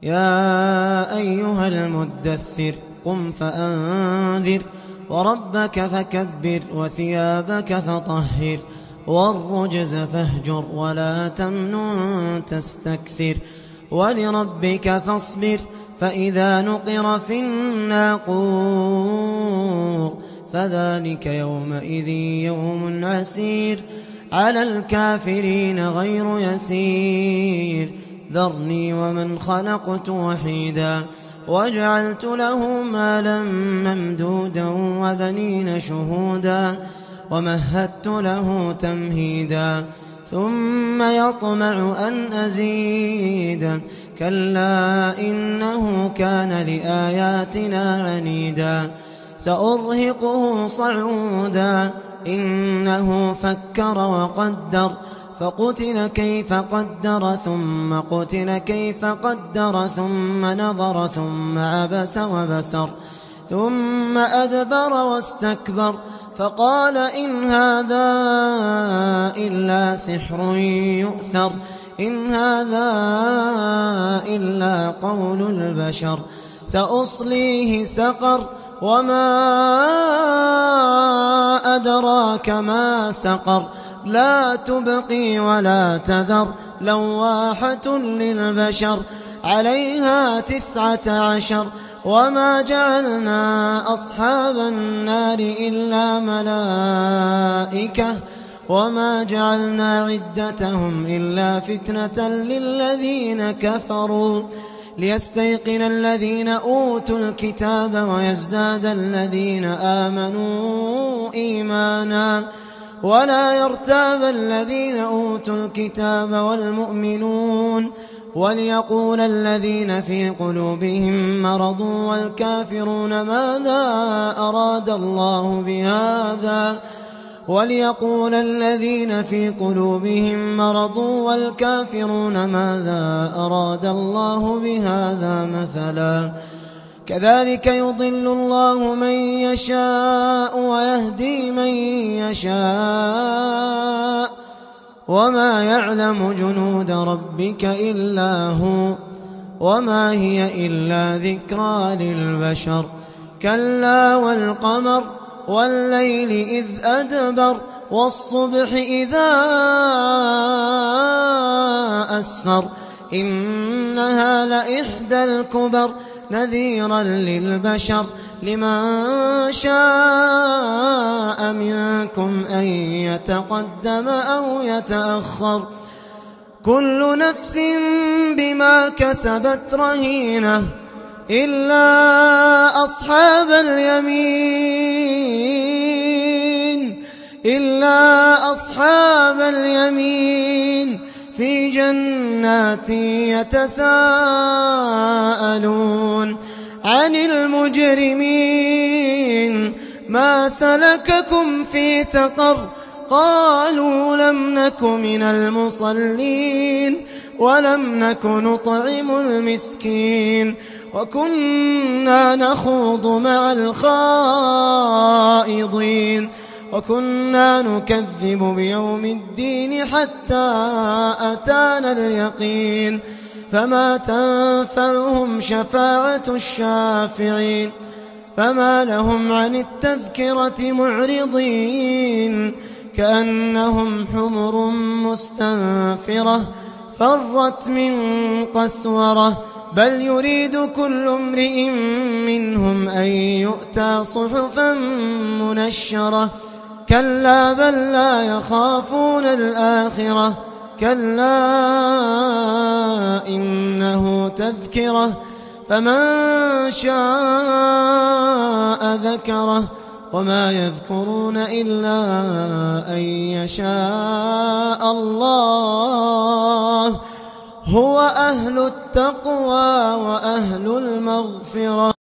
يا أيها المدثر قم فأنذر وربك فكبر وثيابك فطهر والرجز فاهجر ولا تمنن تستكثر ولربك فاصبر فإذا نقر في الناقور فذلك يومئذ يوم عسير على الكافرين غير يسير ذرني ومن خلقت وحيدا وجعلت له مالا ممدودا وبنين شهودا ومهدت له تمهيدا ثم يطمع أن أزيد كلا إنه كان لآياتنا عنيدا سأرهقه صعودا إنه فكر وقدر فقتل كيف قدر ثم قتل كيف قدر ثم نظر ثم عبس وبسر ثم أدبر واستكبر فقال إن هذا إلا سحر يؤثر إن هذا إلا قول البشر سأصليه سقر وما أدراك ما سقر لا تبقي ولا تذر لواحة للبشر عليها 19 وما جعلنا أصحاب النار إلا ملائكة وما جعلنا عدتهم إلا فتنة للذين كفروا ليستيقن الذين أوتوا الكتاب ويزداد الذين آمنوا إيمانا ولا يرتاب الذين أوتوا الكتاب والمؤمنون وليقول الذين في قلوبهم مرض والكافرون ماذا أراد الله بهذا وليقول الذين في قلوبهم مرض والكافرون ماذا أراد الله بهذا مثلا كذلك يضل الله من يشاء ويهدي من يشاء وما يعلم جنود ربك إلا هو وما هي إلا ذكرى للبشر كلا والقمر والليل إذ أدبر والصبح إذا أسفر إنها لإحدى الكبر نذيرا للبشر لمن شاء منكم أن يتقدم أو يتأخر كل نفس بما كسبت رهينة إلا أصحاب اليمين في جنات يتساءلون عن المجرمين ما سلككم في سقر قالوا لم نك من المصلين ولم نك نطعم المسكين وكنا نخوض مع الخائضين وكنا نكذب بيوم الدين حتى أتانا اليقين فما تنفعهم شفاعة الشافعين فما لهم عن التذكرة معرضين كأنهم حمر مستنفرة فرت من قسورة بل يريد كل امرئ منهم أن يؤتى صحفا منشرة كلا بل لا يخافون الآخرة كلا إنه تذكرة فمن شاء ذكره وما يذكرون إلا أن يشاء الله هو أهل التقوى وأهل المغفرة